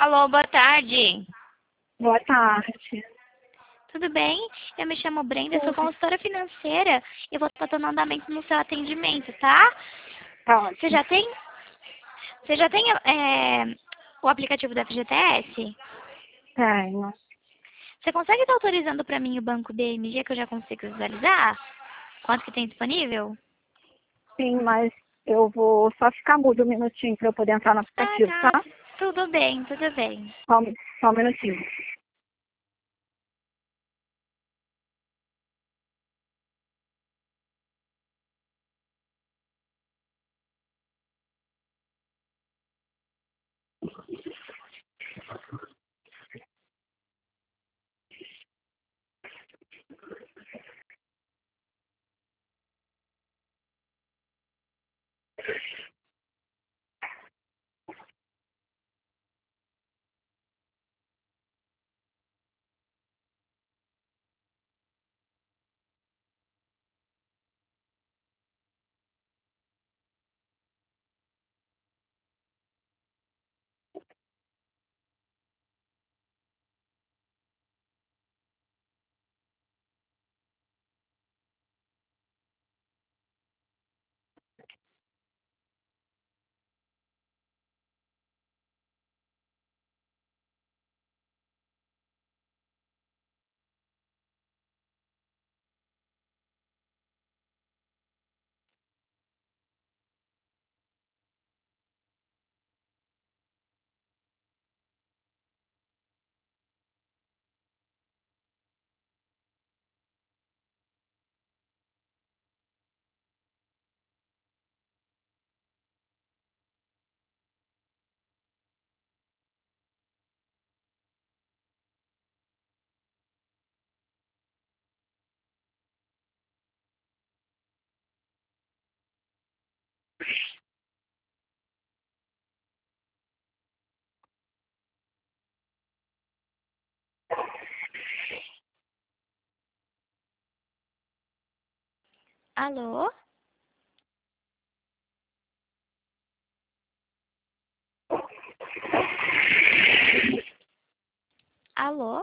Alô, boa tarde. Boa tarde. Tudo bem? Eu me chamo Brenda, sou consultora financeira e vou estar dando andamento no seu atendimento, tá? Tá Você ótimo. já tem, você já tem o aplicativo da FGTS? Tenho. Você consegue estar autorizando para mim o banco BMG que eu já consigo visualizar? Quanto que tem disponível? Sim, mas eu vou só ficar mudo um minutinho para eu poder entrar no Ah, aplicativo, tá. tá? Tudo bem, tudo bem. Só um minutinho. Alô? Alô?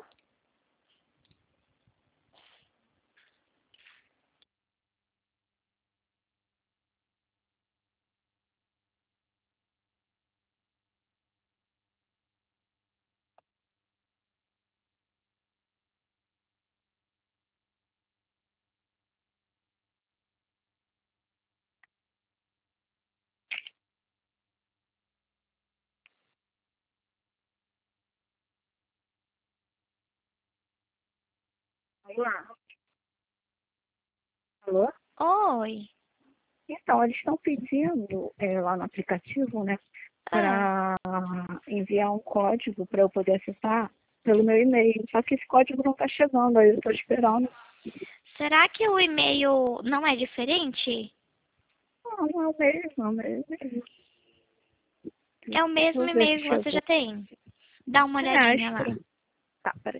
Vamos lá. Alô? Oi. Então, eles estão pedindo lá no aplicativo, né, Ah, para enviar um código para eu poder acessar pelo meu e-mail. Só que esse código não está chegando, aí eu estou esperando. será que o e-mail não é diferente? Não, não é o mesmo, não é o mesmo. É o Deixa mesmo eu ver e-mail se que você chegou. já tem. Dá uma É, olhadinha lá. estranho. Tá, peraí.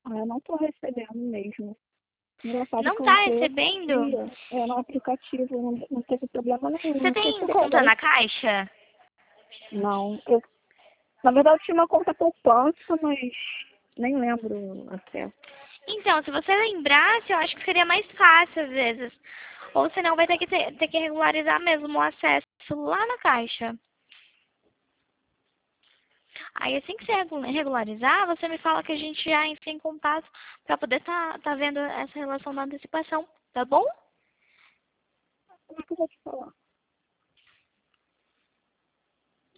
Ah, eu não tô recebendo mesmo. Engraçado Não que eu tá entrei recebendo? no aplicativo, não teve problema nenhum. Você Não sei se tem ele conta agora. na Caixa? Não, na verdade eu tinha uma conta poupança, mas nem lembro até. Então, se você lembrasse, eu acho que seria mais fácil às vezes. Ou senão vai ter que regularizar mesmo o acesso lá na Caixa. Aí assim que você regularizar, você me fala que a gente já entra em contato para poder tá vendo essa relação da antecipação, tá bom? Como é que eu vou te falar?